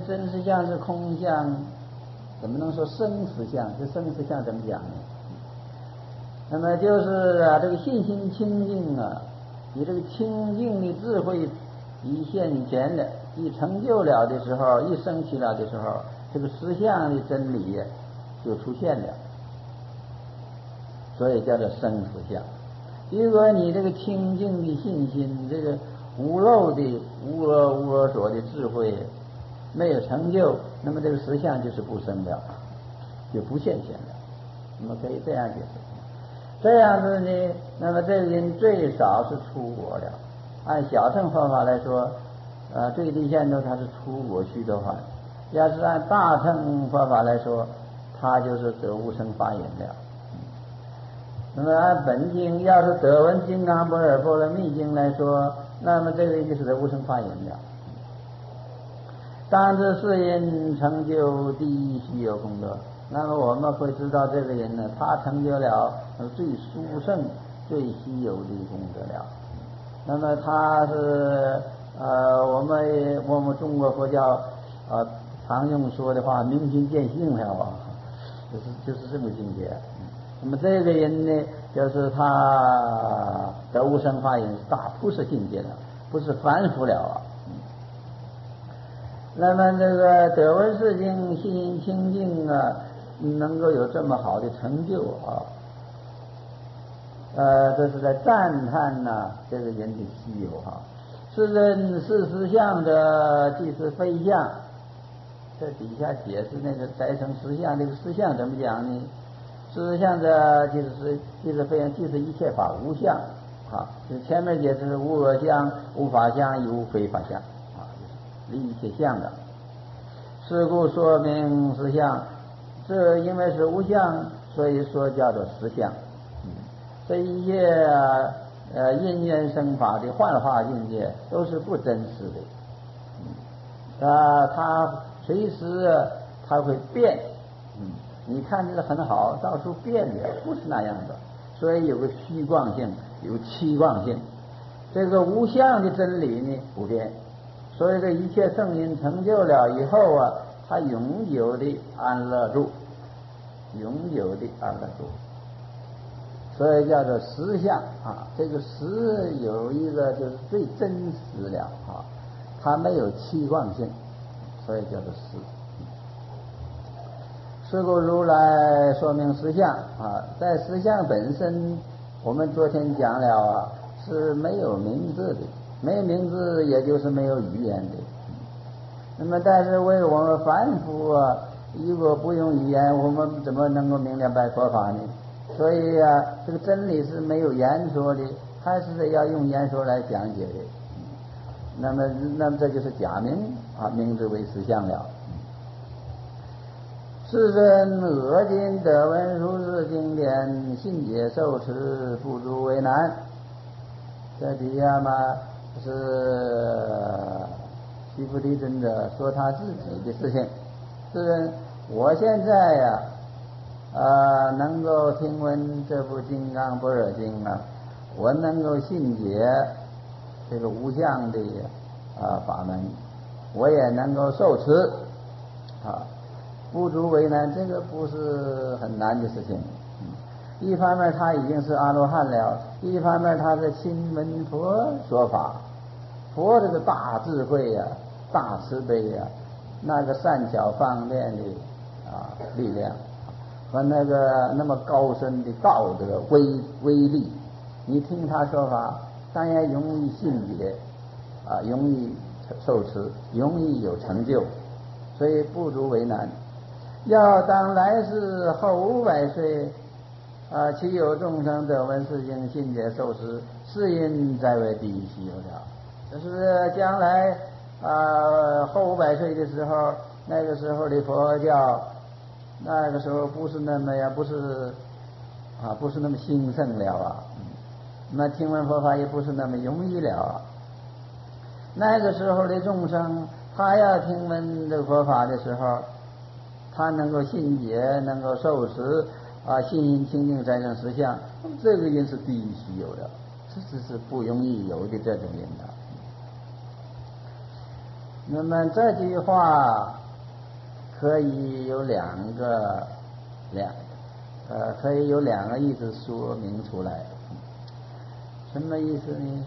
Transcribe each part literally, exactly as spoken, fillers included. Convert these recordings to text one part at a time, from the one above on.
真实相是空相，怎么能说生实相？这生实相怎么讲呢？那么就是啊，这个信心清净啊，你这个清净的智慧一现前了，一成就了的时候，一升起了的时候，这个实相的真理就出现了，所以叫做生实相。如果你这个清净的信心，这个无漏的无我无我所的智慧没有成就，那么这个实相就是不生了，就不现前了。那么可以这样解释。这样子呢，那么这个人最少是出国了。按小乘方法来说，呃，最低限度他是出国须多洹。要是按大乘方法来说，他就是得无生法忍了。那么按本经，要是得闻金刚般若波罗蜜经来说，那么这个人就是得无生法忍了。当知是因成就第一稀有功德。那么我们会知道这个人呢，他成就了最殊胜、最稀有的功德了。那么他是呃，我们我们中国佛教呃常用说的话，明心见性了啊，就是就是这么境界。那么这个人呢，就是他得无生法忍，大菩萨境界了，不是凡夫了啊。那么这个得闻世经，信心清净啊，能够有这么好的成就啊，呃，这是在赞叹呐、啊、这个人的稀有哈、啊。是人是实相的，即是非相。这底下解释那个再生实相，这个实相怎么讲呢？实相的即是即是非相，即是一切法无相啊。就前面解释无我相、无法相、亦无非法相啊，离一切相的。是故说明实相，这因为是无相，所以说叫做实相。嗯，这一切呃因缘生法的幻化境界都是不真实的。嗯，啊，它随时它会变。嗯，你看这个很好，到处变的，不是那样的。所以有个虚妄性，有期妄性。这个无相的真理呢不变。所以这一切圣因成就了以后啊，他永久的安乐住，永久的安乐住，所以叫做实相啊。这个实有一个就是最真实了啊，它没有期望性，所以叫做实。是故如来说明实相啊，在实相本身，我们昨天讲了啊，是没有名字的。没有名字，也就是没有语言的。那么，但是为我们凡夫啊，如果不用语言，我们怎么能够明白佛法呢？所以啊，这个真理是没有言说的，还是要用言说来讲解的。那么，那么这就是假名啊，名字为实相了。世人恶今得闻如是经典，信解受持，不足为难。这底下嘛。是须菩提尊者说他自己的事情，是我现在呀、啊，呃，能够听闻这部《金刚般若经》啊，我能够信解这个无相的啊法门，我也能够受持啊，不足为难，这个不是很难的事情。一方面他已经是阿罗汉了，一方面他是亲闻佛说法。佛这个大智慧呀、啊，大慈悲呀、啊，那个善巧方便的啊力量，和那个那么高深的道德威威力，你听他说法，当然容易信解啊，容易受持，容易有成就，所以不足为难。要当来世后五百岁啊，其有众生得闻是经，信解受持，是因在为第一稀有了。就是将来啊，后五百岁的时候，那个时候的佛教，那个时候不是那么呀，不是啊，不是那么兴盛了啊。那听闻佛法也不是那么容易了啊。那个时候的众生，他要听闻这个佛法的时候，他能够信解，能够受持啊，信心清净才成实相，这个人是第一稀有的，这只是不容易有的这种人的。那么这句话可以有两个两呃可以有两个意思说明出来。什么意思呢？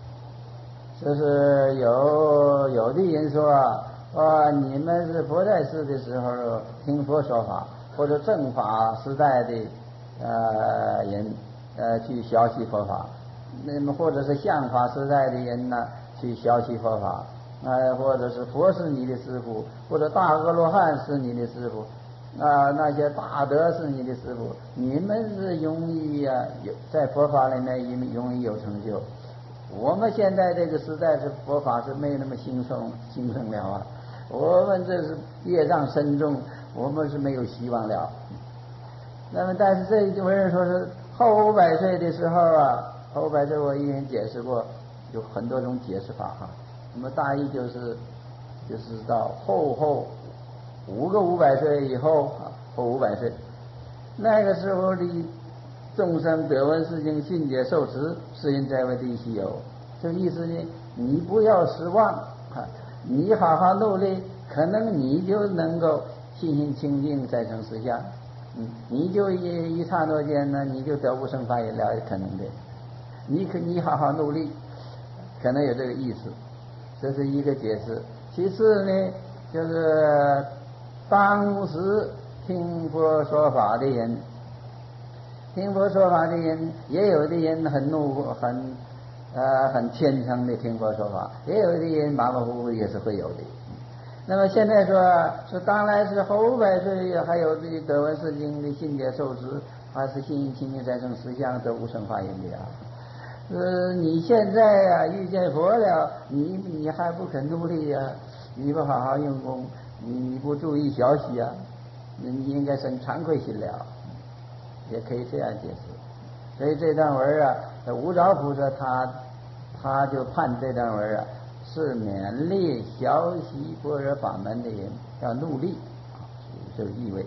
就是有有的人说啊，你们是佛在世的时候听佛说法，或者正法时代的呃人呃去学习佛法，那么或者是相法时代的人呢去学习佛法，呃或者是佛是你的师父，或者大阿罗汉是你的师父，啊、呃、那些大德是你的师父，你们是容易啊有在佛法里面容易有成就。我们现在这个时代是佛法是没有那么兴盛兴盛了啊，我们这是业障深重，我们是没有希望了。那么但是这有人说是后五百岁的时候啊，后五百岁我以前解释过，有很多种解释法哈。那么大意就是就是到后后五个五百岁以后啊，后五百岁那个时候的众生得闻是经信解受持，是因在为第一稀有。这意思呢，你不要失望啊，你好好努力，可能你就能够信心清净再成实相。嗯，你就一一刹那间呢，你就得无生法也了可能的。你可你好好努力，可能有这个意思，这是一个解释。其次呢，就是当时听佛说法的人。听佛说法的人，也有的人很怒很呃很虔诚的听佛说法，也有的人马马虎虎也是会有的。那么现在说是当然是后五百岁，还有这得闻是经的信解受持，还是信心清净再生实相得无生法因的啊。呃，你现在啊遇见佛了，你你还不肯努力呀、啊？你不好好用功，你你不注意学习啊，你应该生惭愧心了。也可以这样解释。所以这段文啊，无着菩萨他他就判这段文啊是勉励学习般若法门的人要努力啊，这个意味。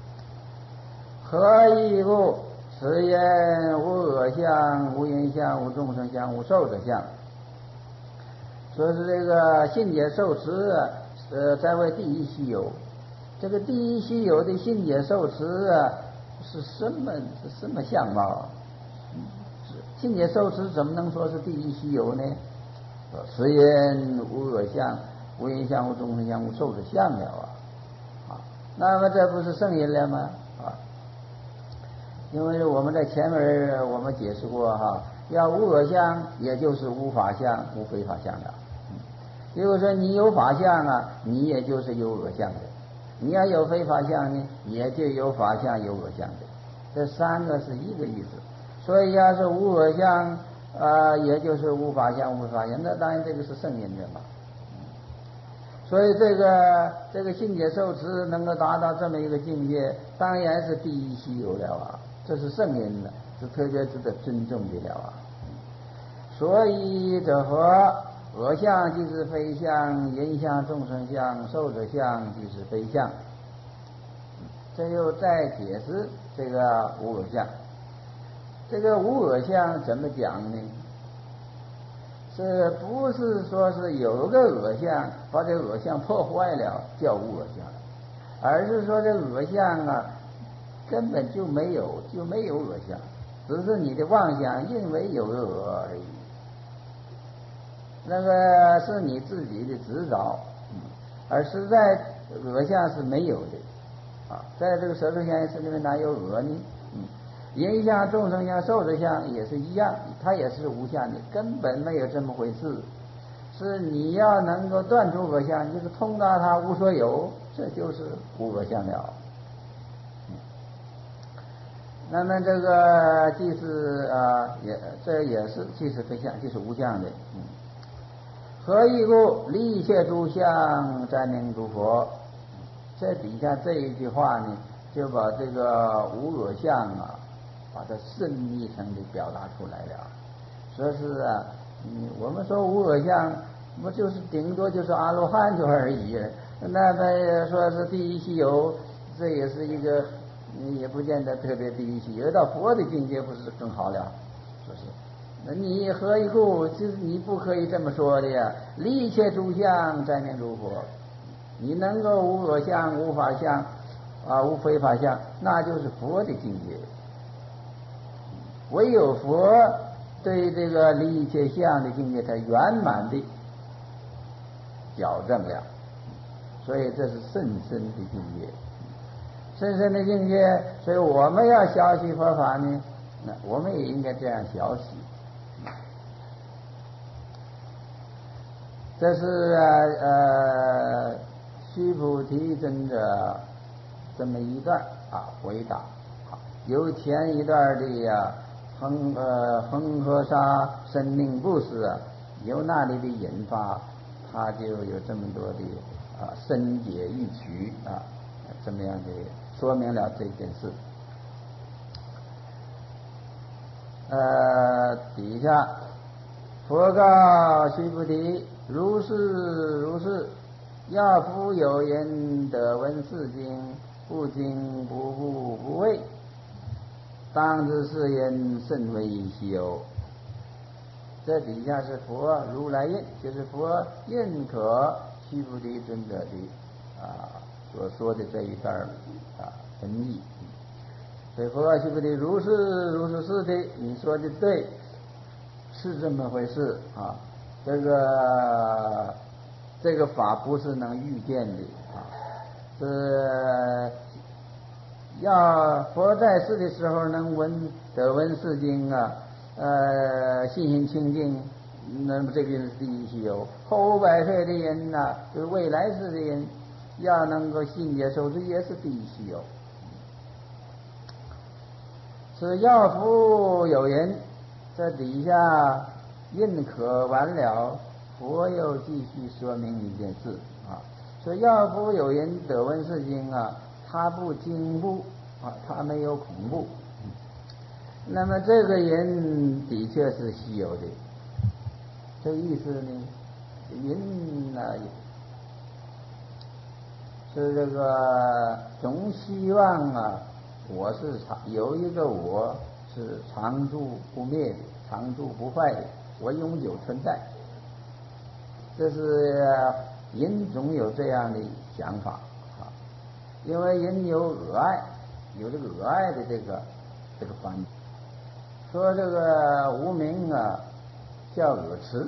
何以故？此言无我相、无因相、无众生相、无寿者相。说是这个信解受持啊，呃，在为第一稀有。这个第一稀有的信解受持啊。是什么是什么相貌啊？信解受持怎么能说是第一稀有呢？此言无我相、无因相、无众生相、无寿者相了啊！啊，那么这不是圣人了吗？啊，因为我们在前面我们解释过哈，要无我相，也就是无法相、无非法相的。如果说你有法相啊，你也就是有我相的。你要有非法相呢，也就有法相有我相的，这三个是一个意思。所以要是无我相啊、呃，也就是无法相无法相，那当然这个是圣人的嘛。所以这个这个信解受持能够达到这么一个境界，当然是第一稀有了啊，这是圣人的，是特别值得尊重的了啊。所以者何？我相即是非相，人相、众生相、寿者相即是非相。这又再解释这个无我相。这个无我相怎么讲呢？是不是说是有个我相，把这个我相破坏了叫无我相，而是说这我相啊根本就没有，就没有我相，只是你的妄想认为有个我而已。那个是你自己的执着，而实在我相是没有的啊。在这个舌头相里面哪有我呢？嗯，人相、众生相、寿者相也是一样，它也是无相的，根本没有这么回事。是你要能够断除我相，就是通达它无所有，这就是无我相了。嗯，那么这个即是啊，也这也是即是非相，即是无相的。嗯。何以故？离一切诸相，占名诸佛。这底下这一句话呢，就把这个无我相啊，把它深一层的表达出来了。说是啊，嗯，我们说无我相，不就是顶多就是阿罗汉就而已。那么说是第一稀有，这也是一个，也不见得特别第一稀有。到佛的境界不是更好了？说是。那你何以故？就是你不可以这么说的呀！离一切诸相，占名诸佛。 你能够无我相、无法相啊、无非法相，那就是佛的境界。唯有佛对这个离一切相的境界，它圆满的矫正了，所以这是甚深的境界，甚深的境界。所以我们要学习佛法呢，那我们也应该这样学习。这是呃须菩提尊者这么一段啊回答。由前一段的呀恒呃恒河沙生命故事啊，由那里的引发，他就有这么多的啊深解义趣啊，这么样的说明了这件事。呃，底下佛告须菩提：如是如是，要复有人得闻是经，不惊不怖不畏，当知是人甚为稀有。这底下是佛如来印，就是佛认可须菩提尊者的啊所说的这一段啊文义。所以佛告须菩提：如是如是是的，你说的对，是这么回事啊。这个这个法不是能预见的啊，是要佛在世的时候能闻得闻是经啊，呃，信心清净，那么这个是第一稀有。后百岁的人呐、啊，就是未来世的人，要能够信解受，这也是第一稀有。是要复有人，这底下认可完了，佛又继续说明一件事啊，说要复有人得闻是经啊，他不惊怖啊，他没有恐怖。那么这个人的确是稀有的，这个意思呢，人呢是这个总希望啊，我是常有一个我是常住不灭的，常住不坏的，我永久存在。这是人总有这样的想法啊，因为人有我爱，有这个我爱的这个这个观点。说这个无明啊叫我痴，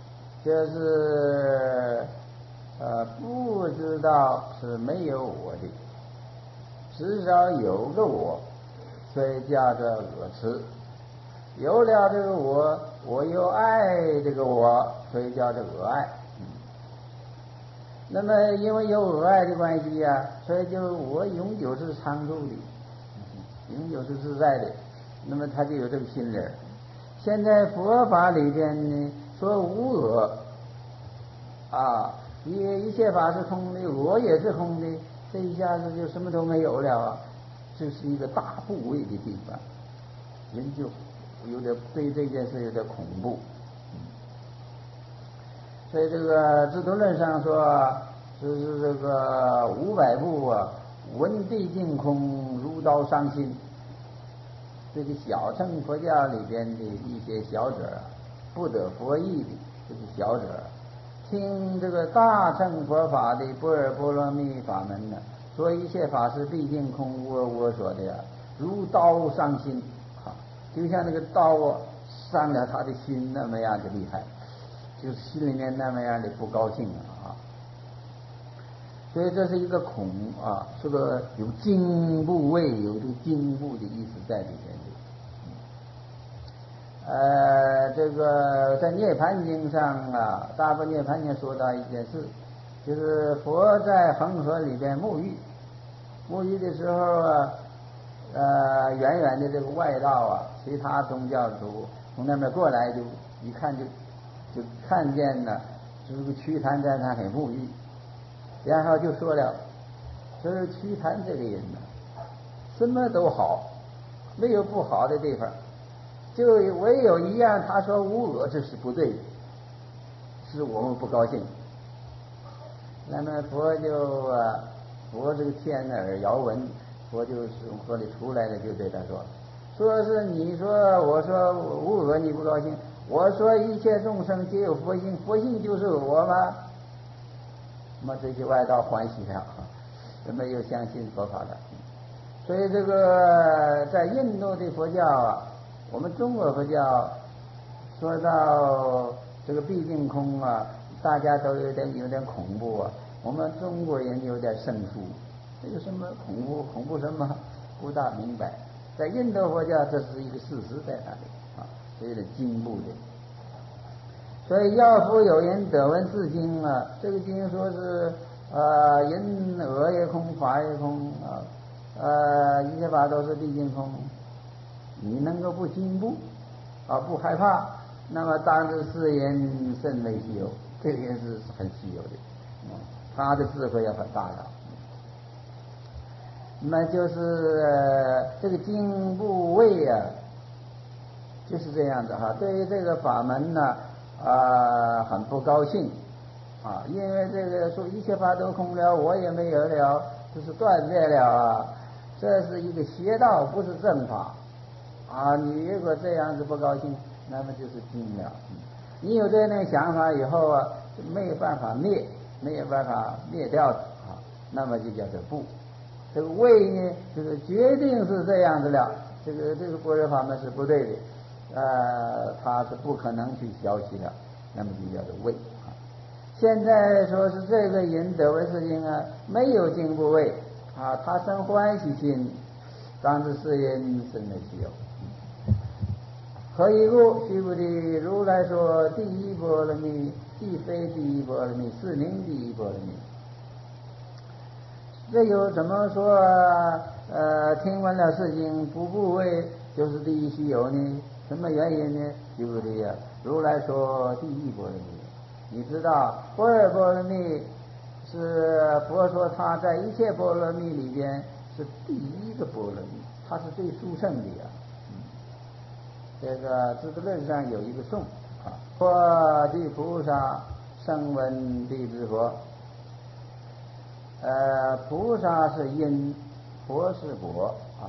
就是呃不知道是没有我的，至少有个我，所以叫做我痴。有了这个我，我又爱这个我，所以叫做我爱。嗯、那么因为有我爱的关系呀、啊，所以就我永久是常住的，永久是自在的。那么他就有这个心理。现在佛法里边呢说无我啊，一一切法是空的，我也是空的，这一下子就什么都没有了啊，这是一个大部位的地方，人就有点对这件事有点恐怖。所以这个制度论上说，就是这个五百部啊，闻地净空，如刀伤心。这个小乘佛教里边的一些小者，不得佛意的这个小者，听这个大乘佛法的般若波罗蜜法门呢，说一切法是毕竟空，无我无我所的呀，如刀伤心啊，就像那个刀啊伤了他的心那么样的厉害，就是心里面那么样的不高兴啊。所以这是一个恐啊，是个有惊怖畏，有这个惊怖的意思在里面的。呃，这个在《涅盘经》上啊，《大般涅盘经》说到一件事，就是佛在恒河里边沐浴，沐浴的时候啊，呃，远远的这个外道啊，其他宗教徒从那边过来就，就一看就就看见了，就是个瞿昙在那里沐浴，然后就说了，说是瞿昙这个人呢，什么都好，没有不好的地方。就唯有一样，他说无我，这是不对的，是我们不高兴。那么佛就啊，佛这个天耳遥闻，佛就从河里出来了，就对他说，说是你说我说无我你不高兴，我说一切众生皆有佛性，佛性就是我吗？ 那么这些外道欢喜了，没有相信佛法的。所以这个在印度的佛教啊，我们中国佛教说到这个毕竟空啊，大家都有点有点恐怖啊。我们中国人有点生疏，这有什么恐怖？恐怖什么？不大明白。在印度佛教，这是一个事实在那里啊，这有点进步的。所以要复有人得闻是经啊，这个经说是呃人我也空，法也空啊，呃一切法都是毕竟空。你能够不进步啊，不害怕，那么当知是人甚为稀有，这个人是很稀有的，嗯，他的智慧要很大的。那就是、呃、这个经部位啊，就是这样子哈。对于这个法门呢，啊、呃，很不高兴啊，因为这个说一切法都空了，我也没有了，这是断灭了啊，这是一个邪道，不是正法啊。你如果这样子不高兴，那么就是惊了。你有这样的想法以后啊，就没有办法灭，没有办法灭掉的啊，那么就叫做不。这个位呢，就是决定是这样子了，这个这个般若法门是不对的，呃，它是不可能去消息的，那么就叫做位啊。现在说是这个人得闻是经啊，没有经不位啊，他生欢喜心，当知是人甚为稀有。何以故？须菩提，如来说第一波罗蜜，既非第一波罗蜜，是名第一波罗蜜。这有怎么说呃听闻了是经不不为就是第一稀有呢？什么原因呢？须菩提啊，如来说第一波罗蜜，你知道般若波罗蜜是佛说他在一切波罗蜜里边是第一个波罗蜜，它是最殊胜的呀。嗯，这个资格论上有一个颂啊，佛地菩萨声闻地之佛。呃，菩萨是因，佛是果啊。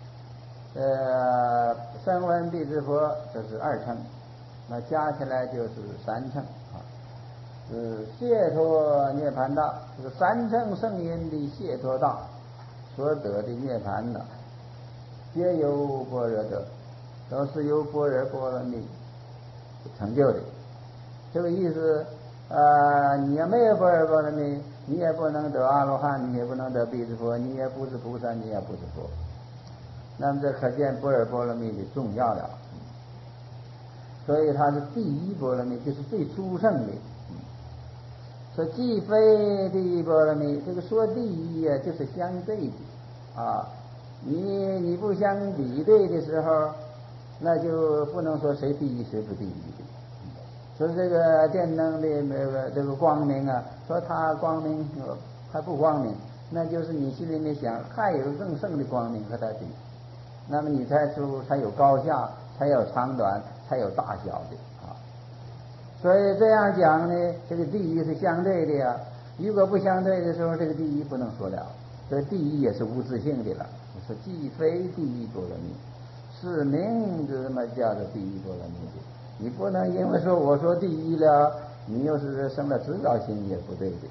呃，声闻地之佛这是二乘，那加起来就是三乘啊。是解脱涅盘道，这个三乘圣因的解脱道所得的涅盘呢，皆由般若得，都是由般若波罗蜜成就的。这个意思，呃，你要没有般若波罗蜜，你也不能得阿罗汉，你也不能得辟支佛，你也不是菩萨，你也不是佛。那么这可见般若波罗蜜的重要了。所以它是第一波罗蜜，就是最殊胜的。说既非第一波罗蜜，这个说第一啊，就是相对的啊。你你不相比对的时候，那就不能说谁第一谁不第一的。说这个电灯的那个这个光明啊，说它光明它不光明，那就是你心里面想还有更胜的光明和它比，那么你才出才有高下，才有长短，才有大小的啊。所以这样讲呢，这个第一是相对的呀。如果不相对的时候，这个第一不能说了。所以第一也是无自性的了。说既非第一波罗蜜，是名字嘛叫做第一波罗蜜的。你不能因为说我说第一了，你又是生了执着心，也不对的。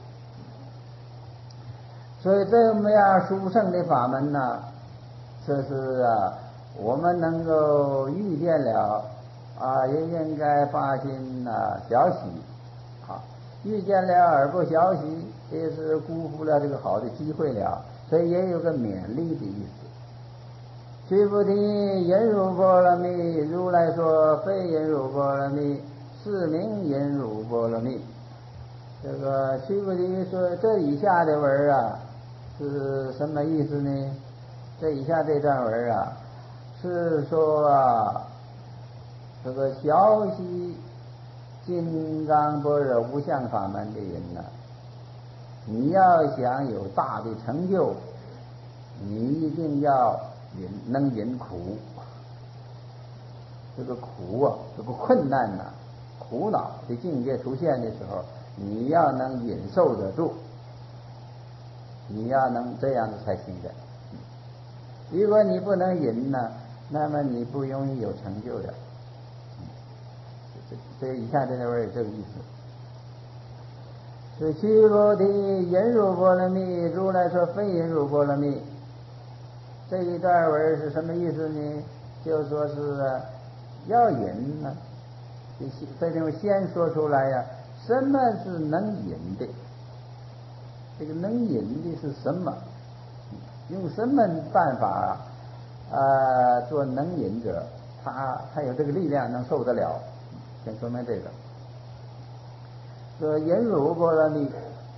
所以这么样殊胜的法门呢，这是啊，我们能够遇见了啊，也应该发心啊小喜啊，遇见了而不小喜，也是辜负了这个好的机会了，所以也有个勉励的意思。须菩提，忍辱波罗蜜，如来说非忍辱波罗蜜，是名忍辱波罗蜜。这个须菩提说，这以下的文啊是什么意思呢？这以下这段文啊是说啊，这个小习金刚般若无相法门的人呢、啊，你要想有大的成就，你一定要忍能忍苦。这个苦啊，这个困难呐、啊，苦恼的境界出现的时候，你要能忍受得住，你要能这样子才行的。如果你不能忍呢，那么你不容易有成就的。这这以下这段有这个意思。 是须菩提，忍辱波罗蜜，如来说非忍辱波罗蜜。这一段文是什么意思呢？就说是要忍呢，这地方先说出来呀、啊，什么是能忍的？这个能忍的是什么？用什么办法啊？呃，做能忍者，他他有这个力量能受得了。先说明这个。说忍辱波罗蜜，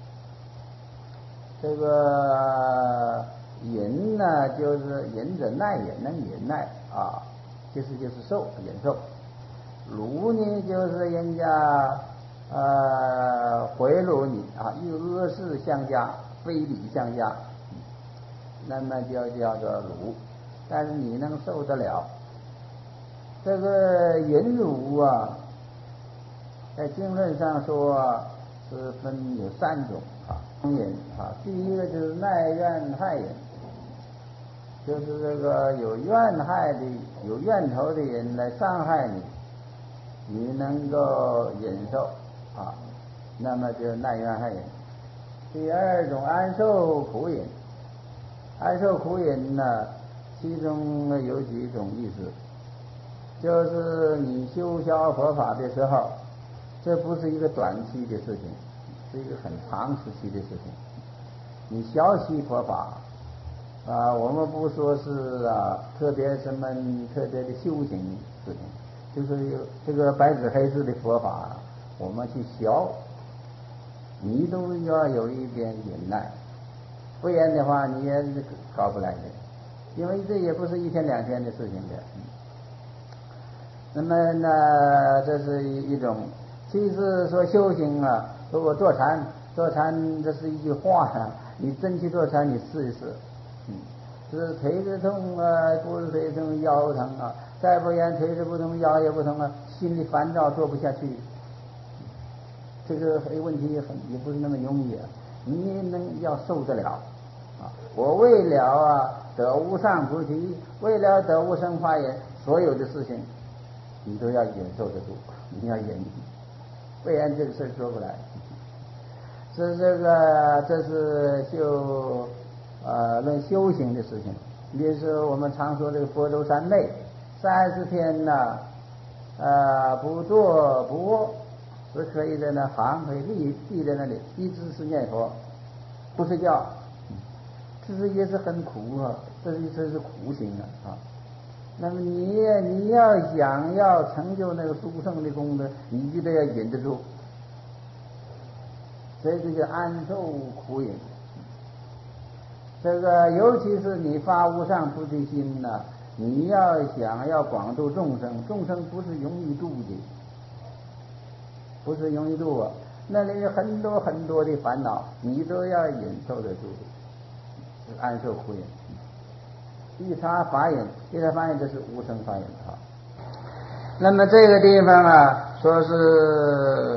这个忍呢，就是忍者耐忍，能忍耐啊，其实就是受忍受。辱呢，就是人家呃贿赂你啊，以恶事相加，非礼相加，那么就叫做辱。但是你能受得了。这个忍辱啊，在经论上说是分有三种啊，忍啊，第一个就是耐怨害忍，就是这个有怨害的、有怨仇的人来伤害你，你能够忍受啊，那么就耐怨害忍。第二种安受苦忍，安受苦忍呢，其中有几种意思，就是你修消佛法的时候，这不是一个短期的事情，是一个很长时期的事情。你学习佛法啊，我们不说是啊特别什么特别的修行事情，就是有这个白纸黑字的佛法，我们去学，你都要有一点忍耐，不然的话你也搞不来的，因为这也不是一天两天的事情的。那么呢，这是一种。其实说修行啊，说我坐禅，坐禅这是一句话啊，你真去坐禅，你试一试，嗯，是腿子痛啊，不是腿痛，腰疼啊，再不然腿子不痛，腰也不痛啊，心里烦躁，做不下去，这个问题很也不是那么容易啊，你能要受得了啊！我为了啊得无上菩提，为了得无生法忍，所有的事情你都要忍受得住，你要忍。不然这个事做不来。是这个，这是修呃论修行的事情。比如说我们常说这个佛州三昧，三十天呢，呃不坐不卧，是可以在那行，可以立立在那里，一直是念佛，不睡觉。这是也是很苦啊，这是这是苦行啊啊。那么你你要想要成就那个殊胜的功德，你就得要忍得住，这个叫安受苦忍。这个尤其是你发无上菩提心呢、啊，你要想要广度众生，众生不是容易度的，不是容易度啊，那里有很多很多的烦恼，你都要忍受得住的，安受苦忍。第三法忍，第三法忍这是无生法忍啊。那么这个地方啊，说是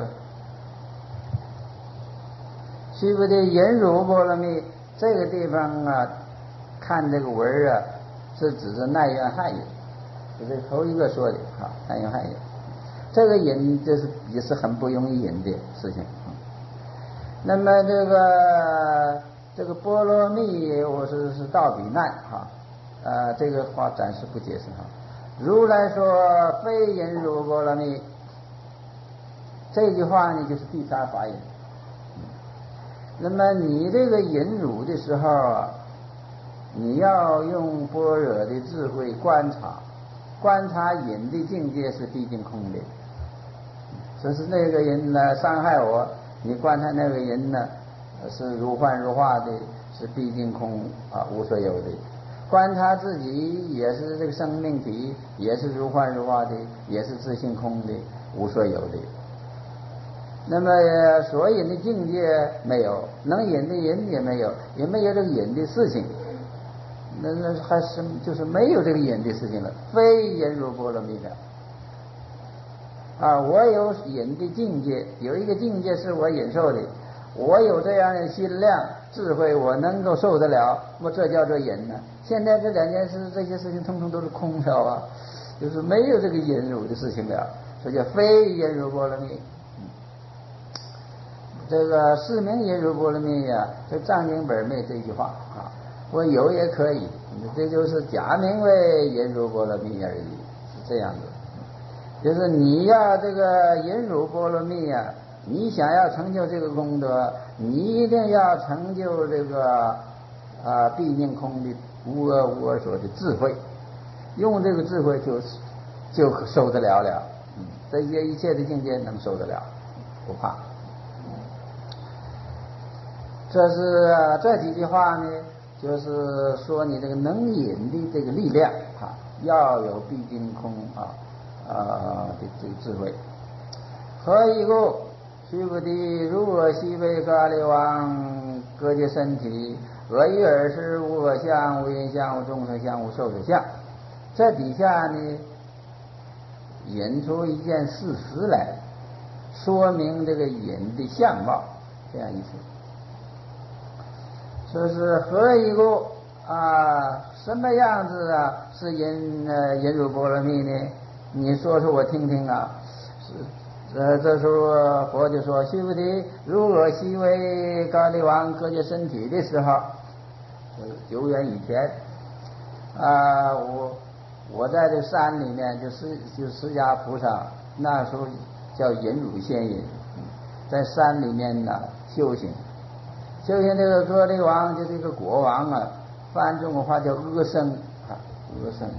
须菩提忍辱波罗蜜，这个地方啊，看这个文啊，是指着耐怨害忍，这是头一个说的啊，耐怨害忍。这个忍这是也是很不容易忍的事情。那么这个这个波罗蜜，我是是道比难哈。呃，这个话暂时不解释哈。如来说非忍辱波罗蜜，这句话呢就是第三法忍。那么你这个忍辱的时候啊，你要用般若的智慧观察，观察忍的境界是毕竟空的。这是那个人呢伤害我，你观察那个人呢是如幻如化的，是毕竟空啊，无所有的。观察自己也是这个生命体，也是如幻如化的，也是自性空的，无所有的。那么所引的境界没有，能引的人也没有，也没有这个引的事情，那那还是就是没有这个引的事情了，非忍辱波罗蜜的啊！我有引的境界，有一个境界是我忍受的，我有这样的心量智慧，我能够受得了，我这叫做忍呢。现在这两件事，这些事情通通都是空了啊，就是没有这个忍辱的事情了，这叫非忍辱波罗蜜。 这个是名因如波罗蜜呀，这藏经本没这句话啊。我有也可以，这就是假名为因如波罗蜜而已，是这样的。就是你要这个因如波罗蜜呀，你想要成就这个功德，你一定要成就这个啊毕竟空的无我无我所的智慧，用这个智慧就就受得了了。嗯，这些一切的境界能受得了，不怕。这是这几句话呢，就是说你这个能引的这个力量啊，要有毕竟空啊啊的这个智慧。何以故？须菩提，如我昔为咖喱王割截身体，俄于尔时无我相、无因相、无众生相、无寿者相。这底下呢，引出一件事实来，说明这个引的相貌，这样意思。说是何以故啊？什么样子啊？是因呃因如波罗蜜呢？你说说我听听啊。是呃，这时候佛就说：须菩提，如我昔为咖喱王割截身体的时候，久远以前啊，我我在这山里面，就释就释迦菩萨那时候叫引乳仙人，在山里面呢修行。修行这个割喱王就是一个国王啊，翻中国话叫阿僧啊，阿僧。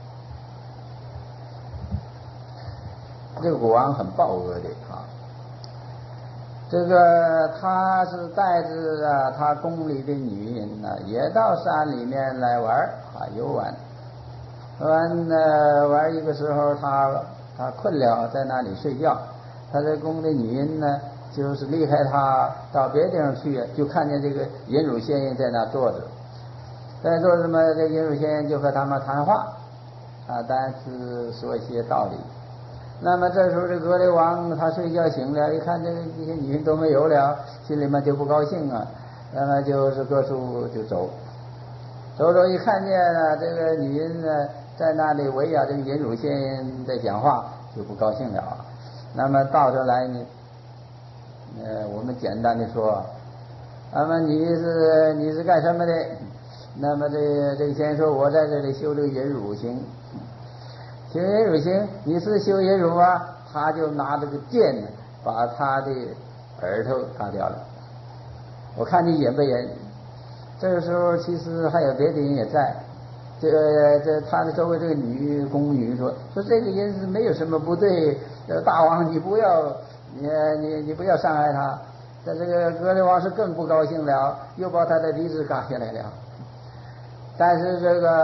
这个国王很暴恶的啊，这个他是带着啊他宫里的女人呢、啊，也到山里面来玩啊游玩。玩呢玩一个时候他他困了，在那里睡觉。他在宫里女人呢，就是离开他到别地方去，就看见这个引乳仙人在那坐着，在坐着嘛，这引乳仙人就和他们谈话啊，但是说一些道理。那么这时候这割喱王他睡觉醒了，一看这个这些女人都没有了，心里面就不高兴啊，那么就是各处就走，走走一看见啊这个女人呢在那里围绕这个引乳仙人在讲话，就不高兴了啊。那么到这来呢，呃，我们简单的说，那么你是你是干什么的？那么这个这个先生说，我在这里修这个引乳行。修引乳行，你是修引乳啊？他就拿这个剑把他的耳朵割掉了。我看你演不演？这个时候其实还有别的人也在，这个这他的周围这个女宫女说说这个人是没有什么不对，呃大王你不要你你你不要伤害他。但这个割喱王是更不高兴了，又把他的鼻子割下来了。但是这个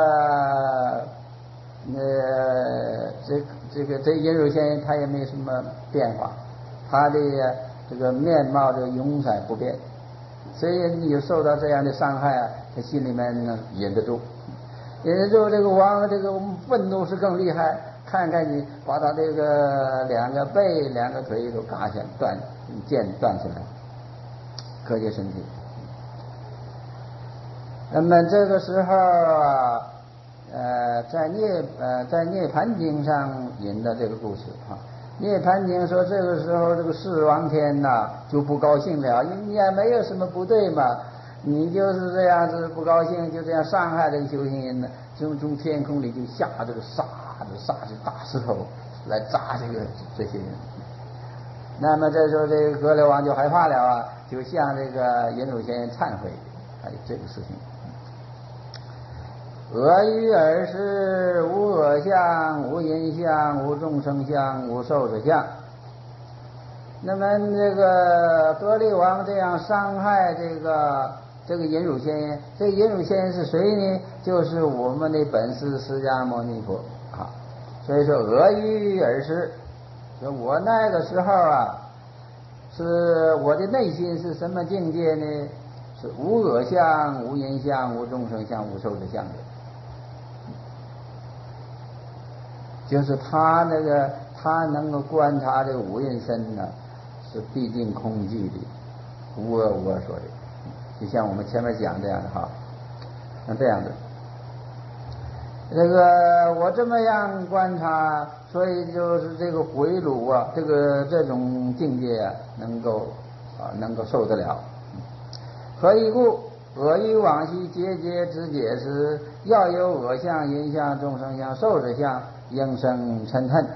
呃这这个这引乳仙人他也没什么变化，他的这个面貌这个永远不变。所以你有受到这样的伤害啊，他心里面呢忍得住，忍得住。这个王这个愤怒是更厉害，看看你把他这个两个背两个腿都割下断，剑断下来，割截身体。那么这个时候啊，呃，在涅呃在涅盘经上引的这个故事啊。涅盘经说，这个时候这个世王天呐、啊、就不高兴了，因为你也没有什么不对嘛，你就是这样子不高兴，就这样伤害这个修行人呢，从从天空里就下这个沙这撒这大石头来砸这个这些人。那么这时候这个割喱王就害怕了啊，就向这个引乳仙人忏悔，还有这个事情。俄于尔时无我相、无因相、无众生相、无寿者相。那么这个割喱王这样伤害这个这个引乳仙人，这个引乳仙人是谁呢？就是我们的本师释迦牟尼佛啊。所以说俄于尔时，说我那个时候啊，是我的内心是什么境界呢？是无我相、无因相、无众生相、无寿者相的。就是他那个他能够观察这个无因身呢，是毕竟空寂的，无我无我所的，就像我们前面讲这样的哈，像这样的。这个我这么样观察，所以就是这个回路啊，这个这种境界啊，能够啊能够受得了。何以故？恶欲往昔节节之解时，要有恶相、淫相、众生相、寿者相，应生嗔恨。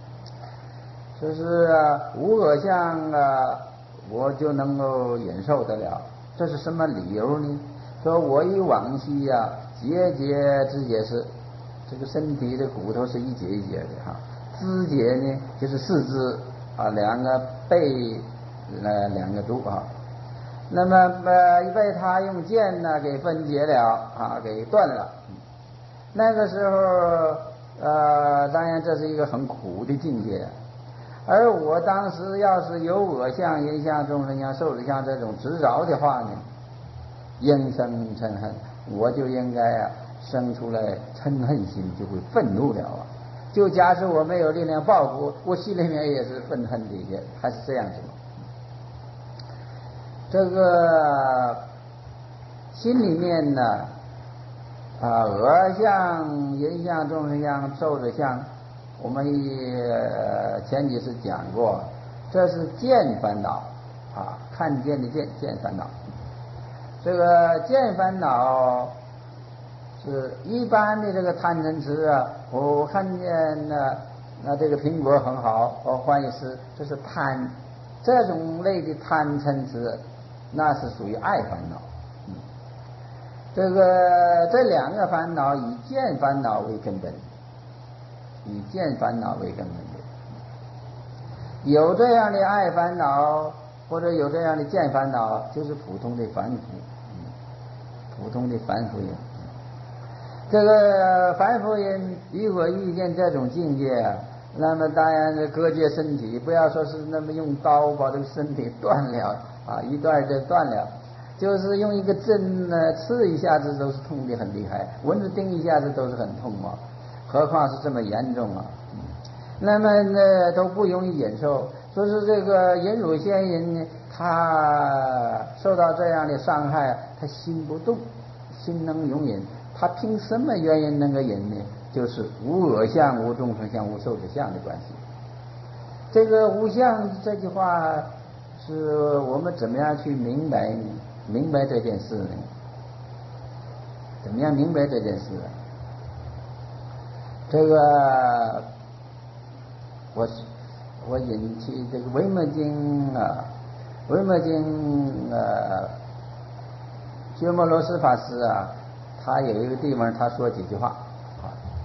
就是啊，无恶相啊，我就能够忍受得了。这是什么理由呢？说我以往昔呀、啊，节节之节时，这个身体的骨头是一节一节的哈，肢节呢就是四肢啊，两个背呃两个肚啊。那么呃被他用剑呢给分解了啊，给断了。那个时候呃，当然这是一个很苦的境界。而我当时要是有恶相、淫相、众生相、寿者相这种执着的话呢，应生嗔恨，我就应该啊生出来嗔恨心，就会愤怒了啊。就假使我没有力量报复，我心里面也是愤恨的，也还是这样子嘛。这个心里面呢，啊，恶相、淫相、众生相、寿者相，我们也前几次讲过，这是见烦恼啊，看见的见，见烦恼。这个见烦恼是一般的这个贪嗔痴啊，我看见呢，那这个苹果很好，我欢喜吃，这是贪，这种类的贪嗔痴。那是属于爱烦恼。嗯，这个这两个烦恼以见烦恼为根本，以见烦恼为根本的。有这样的爱烦恼，或者有这样的见烦恼，就是普通的凡夫，嗯，普通的凡夫人。这个凡夫人如果遇见这种境界，那么当然割截身体，不要说是那么用刀把这个身体断了。啊，一段就断了，就是用一个针呢刺一下子都是痛得很厉害，蚊子叮一下子都是很痛啊，何况是这么严重啊？嗯，那么呢都不容易忍受。说是这个忍辱仙人呢，他受到这样的伤害，他心不动，心能容忍。他凭什么原因能够忍呢？就是无恶相、无众生相、无寿者相的关系。这个无相这句话。是我们怎么样去明白呢？明白这件事呢？怎么样明白这件事？这个我我引起这个《维摩经》啊，《维摩经》啊，鸠摩罗什法师啊，他有一个地方他说几句话啊，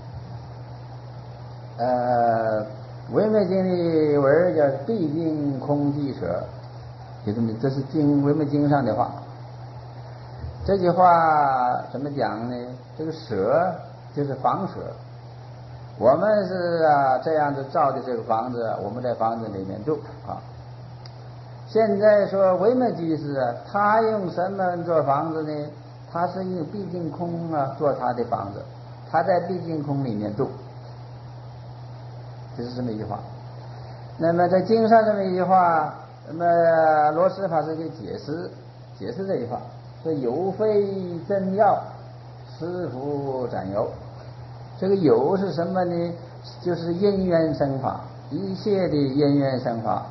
呃，《维摩经》的文叫“毕竟空寂舍”。这是经维摩经上的话。这句话怎么讲呢？这个舍就是房舍，我们是啊这样子造的这个房子，我们在房子里面住啊。现在说维摩居士啊，他用什么做房子呢？他是用毕竟空啊做他的房子，他在毕竟空里面住，这是这么一句话。那么在经上这么一句话。那么罗什法师就解释解释这一话，说有非真要，师父暂有。这个有是什么呢？就是因缘生法，一切的因缘生法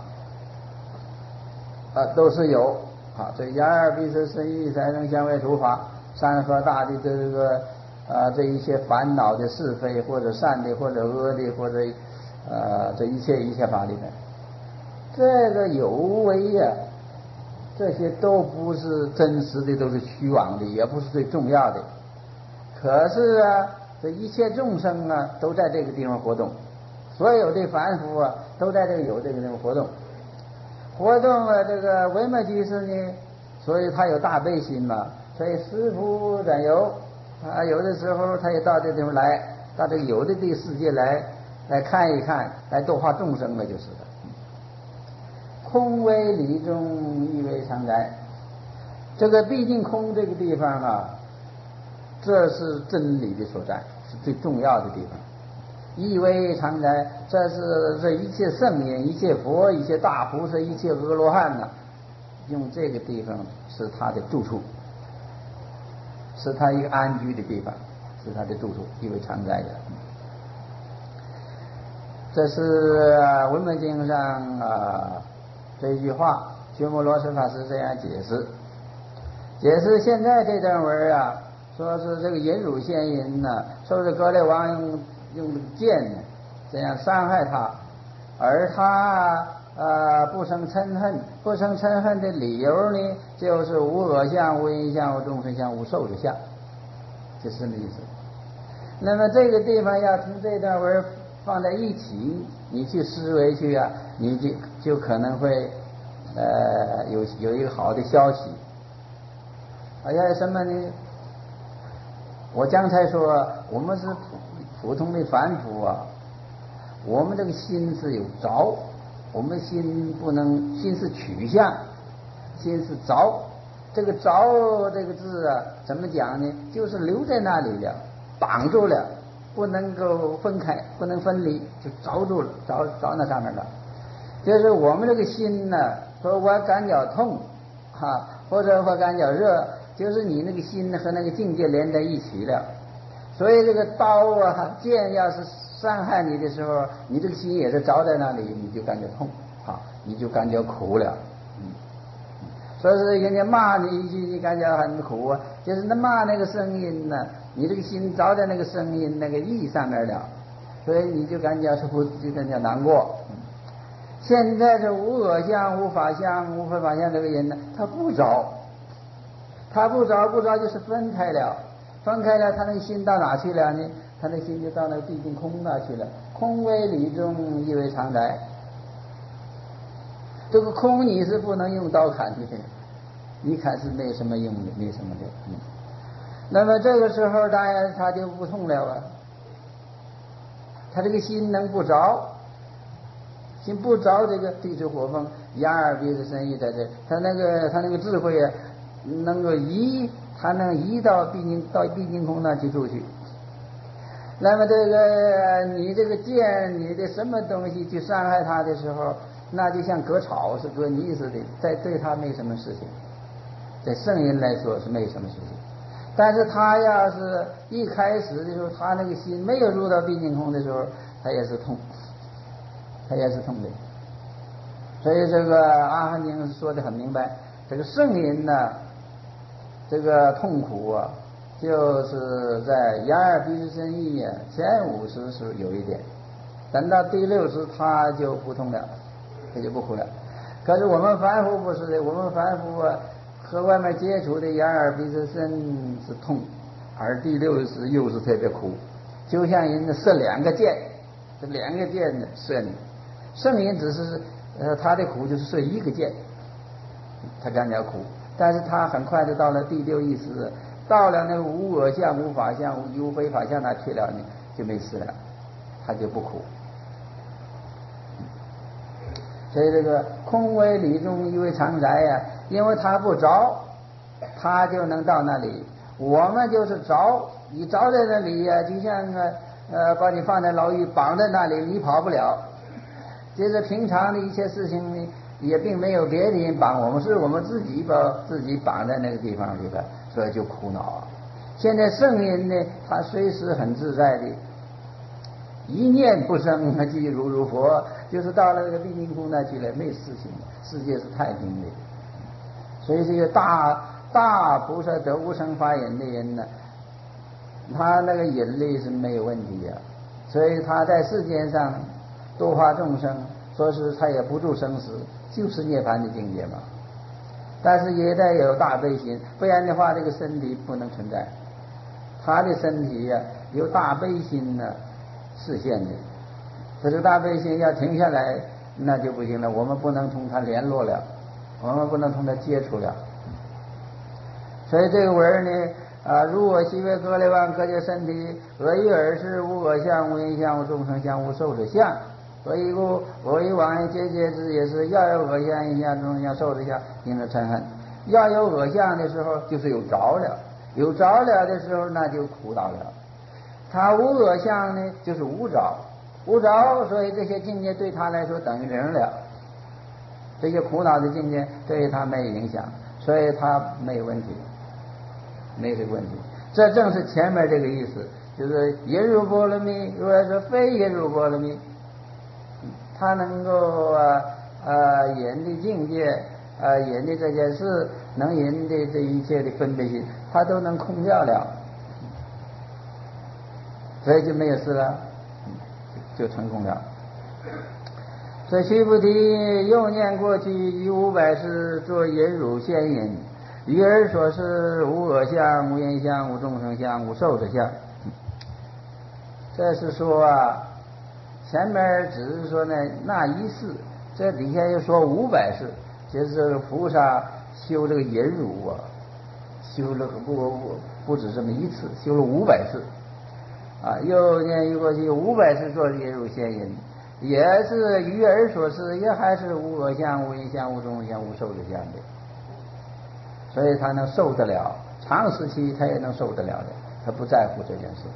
啊都是有啊。这眼耳鼻舌身意三乘相位触法，山河大地这个啊这一切烦恼的是非，或者善的，或者恶的，或者啊这一切一切法里面。这个有为呀、啊，这些都不是真实的，都是虚妄的，也不是最重要的。可是啊，这一切众生啊，都在这个地方活动，所有的凡夫啊，都在这个有这个地方活动。活动了这个维摩居士呢，所以他有大悲心嘛，所以师父暂有啊，有的时候他也到这地方来，到这个有的这个世界来来看一看，来度化众生了，就是的。空为理中，意为常在。这个毕竟空这个地方啊，这是真理的所在，是最重要的地方。意为常在，这是这一切圣人、一切佛、一切大菩萨、一切阿罗汉呢、啊，用这个地方是他的住处，是他一个安居的地方，是他的住处，意为常在的。这是《维摩经》上啊。这一句话鸠摩罗什法师这样解释，解释现在这段文啊，说是这个忍辱现因呢，说是格列王用用这个剑呢这样伤害他，而他呃不生嗔恨，不生嗔恨的理由呢，就是无我相、无因相、无众生相、无寿者相，就是这么意思。那么这个地方要从这段文放在一起，你去思维去啊，你就就可能会呃有有一个好的消息。哎呀，什么呢？我刚才说我们是普普通的凡夫啊，我们这个心是有着，我们心不能，心是取向，心是着。这个着这个字啊，怎么讲呢？就是留在那里了，绑住了，不能够分开，不能分离，就着住了，着着那上面了。就是我们这个心呢，说我感觉痛哈，或者我感觉热，就是你那个心和那个境界连在一起了。所以这个刀啊剑要是伤害你的时候，你这个心也是着在那里，你就感觉痛啊，你就感觉苦了。嗯，所以说人家骂你一句，你感觉很苦啊，就是那骂那个声音呢，你这个心着在那个声音那个意上面了，所以你就感觉是不就感觉难过。嗯，现在这无我相、无法相、无非法相这个人呢，他不着，他不着不着就是分开了。分开了，他那个心到哪去了呢？他那心就到那个毕竟空那去了。空为理中，意为常在。这个空你是不能用刀砍的，你砍是没什么用的，没什么的。嗯，那么这个时候当然他就不痛了啊。他这个心能不着，心不着这个地水火风、眼耳鼻舌身意在这，他那个他那个智慧啊，能够移。他能移到毕竟到毕竟空那去住去。那么这个你这个剑，你的什么东西去伤害他的时候，那就像割草是割泥似的，在对他没什么事情，在圣人来说是没什么事情。但是他要是一开始的时候，他那个心没有入到毕竟空的时候，他也是痛，他也是痛的。所以这个阿含经说的很明白，这个圣人呢，这个痛苦啊，就是在眼耳鼻舌身意啊，前五十时有一点，等到第六十他就不痛了，他就不苦了。可是我们凡夫不是的，我们凡夫啊，和外面接触的眼耳鼻舌身是痛，而第六十又是特别苦，就像人家射两个箭，这两个箭呢射你，圣人只是呃他的苦就是射一个箭，他感觉苦。但是他很快就到了第六意识，到了那个无我相、无法相、无非法相那去了呢，就没事了，他就不苦。所以这个空为理中，意为常在呀、啊，因为他不着，他就能到那里。我们就是着，你着在那里呀、啊，就像呃把你放在牢狱绑在那里，你跑不了。就是平常的一些事情呢，也并没有别的人绑我们，是我们自己把自己绑在那个地方去的，所以就苦恼啊。现在圣人呢，他随时很自在的，一念不生，即如如佛，就是到了那个毕竟空那去了，没事情，世界是太平的。所以这个大大菩萨得无生法忍的人呢，他那个眼泪是没有问题的，所以他在世间上度化众生，说是他也不住生死，就是涅槃的境界嘛。但是也得有大悲心，不然的话这个身体不能存在。他的身体呀、啊，有大悲心呢实现的，可是大悲心要停下来那就不行了，我们不能同他联络了，我们不能同他接触了。所以这个文呢啊，如我昔为格列王各界身体，俄于尔是无我相、无因相、无众生相、无寿者相。所以故我于往昔皆皆之也是要有我相、因相、众生相、寿者相，因着嗔恨。要有我相的时候，就是有着了；有着了的时候，那就苦恼了。他无我相呢，就是无着，无着，所以这些境界对他来说等于零了。这些苦恼的境界对他没影响，所以他没有问题。没这个问题，这正是前面这个意思，就是忍辱波罗蜜，如来说非忍辱波罗蜜，他能够啊啊忍的境界呃引的这件事，能引的这一切的分别心，他都能空掉了，所以就没有事了，就成功了。所以须菩提，又念过去以五百世作忍辱现引，于尔所示无我相、无言相、无众生相、无寿者相。这是说啊，前面只是说呢那一世，这底下又说五百世，就是这个菩萨修这个忍辱啊，修了不不不止这么一次，修了五百次啊。又念于过去五百次做忍辱现引，也是于尔所示，也还是无我相、无因相、无众生相、无寿者相的，所以他能受得了，长时期他也能受得了的，他不在乎这件事。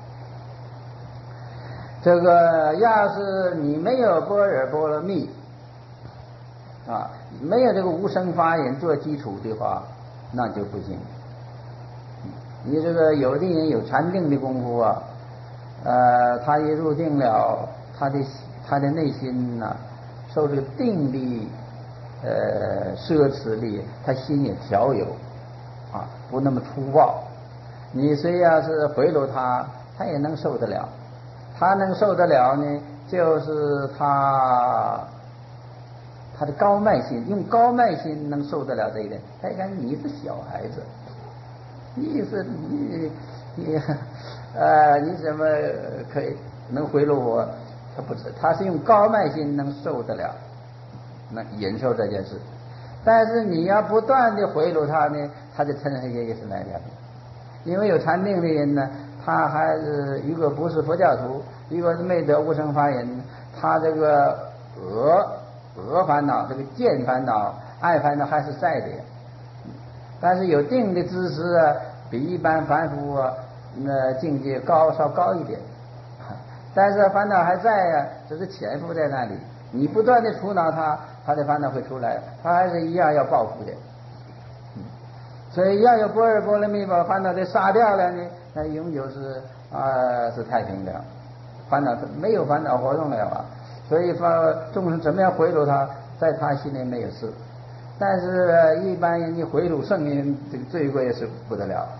这个要是你没有般若波罗蜜啊，没有这个无生法忍做基础的话，那就不行。你这个有的人有禅定的功夫啊，呃，他一入定了，他的他的内心呐、啊，受这个定力呃奢侈力，他心也调有啊，不那么粗暴。你虽要是回头他，他也能受得了。他能受得了呢，就是他他的高迈心，用高迈心能受得了这一点。他看你是小孩子，你是你你呃你怎么可以能回路我？他不是，他是用高迈心能受得了，能忍受这件事。但是你要不断的回路他呢，他的嗔恨也是来了的。因为有禅定的人呢，他还是一个不是佛教徒，一个是没得无生法忍，他这个恶恶烦恼，这个见烦恼、爱烦恼还是在的。但是有定的知识啊，比一般凡夫啊，那境界高稍高一点。但是烦恼还在啊，只是潜伏在那里。你不断的除恼他，他的烦恼会出来，他还是一样要报复的。所以要有般若波罗蜜把烦恼给杀掉了呢，那永久是啊、呃、是太平的，烦恼没有烦恼活动了啊。所以说众生怎么样回路他，在他心里没有事。但是一般人一回路圣人，这个罪过也是不得了。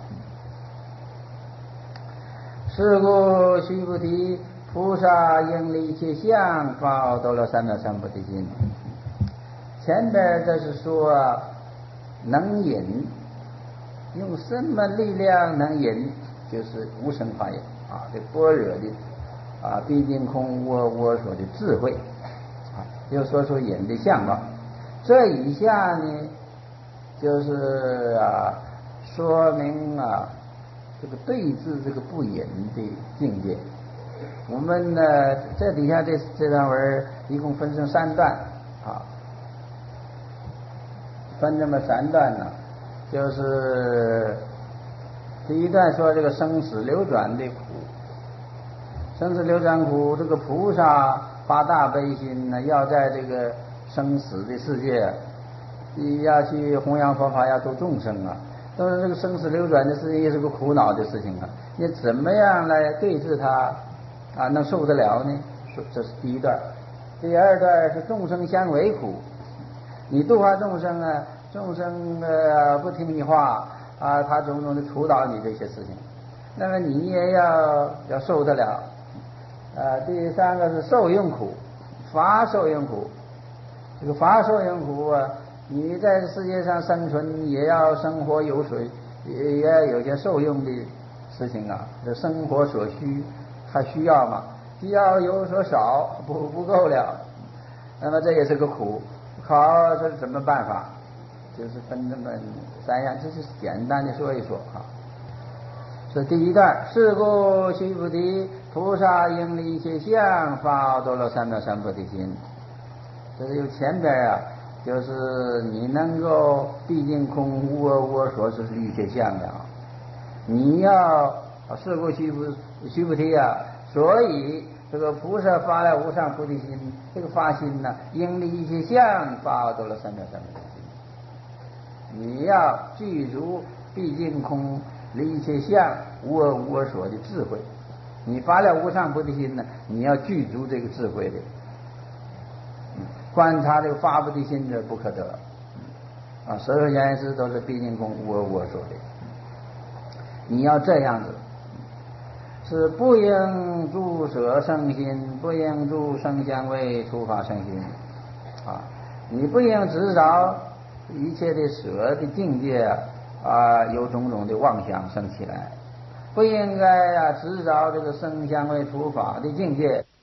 是故须菩提，菩萨应离一切相，发阿耨多罗三藐三菩提心。前边这是说能引，用什么力量能引？就是无生法忍啊，这般若的啊，毕竟空无我无我所的智慧啊，又说出引的相貌。这以下呢，就是啊，说明啊，这个对治这个不引的境界。我们呢，这底下这这段文一共分成三段啊，分这么三段呢。就是第一段说这个生死流转的苦，生死流转苦，这个菩萨发大悲心呢，要在这个生死的世界，要去弘扬佛法，要度众生啊，都是这个生死流转的事情，也是个苦恼的事情啊。你怎么样来对治它啊，能受得了呢？说这是第一段。第二段是众生相违苦，你度化众生啊。众生呃不听你话啊，他种种的除导你这些事情，那么你也要要受得了。啊，第三个是受用苦，法受用苦。这个法受用苦啊，你在世界上生存也要生活有水，也要有些受用的事情啊，这生活所需还需要嘛，需要有所少，不不够了，那么这也是个苦。好，这是什么办法？就是分这么三样，这是简单的说一说啊。这第一段，是故须菩提，菩萨应离一切相，发阿耨多罗三藐三菩提心。这是有前边啊，就是你能够毕竟空无我无我所，是离一切相的。你要是故须菩须菩提啊，所以这个菩萨发了无上菩提心，这个发心呢，应离一切相，发阿耨多罗三藐三菩提心。你要具足毕竟空离一切相无我无我所的智慧，你发了无上菩提心呢，你要具足这个智慧的。观察这个发菩提心者不可得， 啊，所有言辞都是毕竟空无我我说的。你要这样子，是不应住舍生心，不应住声香味触法生心啊！你不应执着一切的舍的境界啊，有种种的妄想生起来，不应该啊执着这个声香味触法的境界。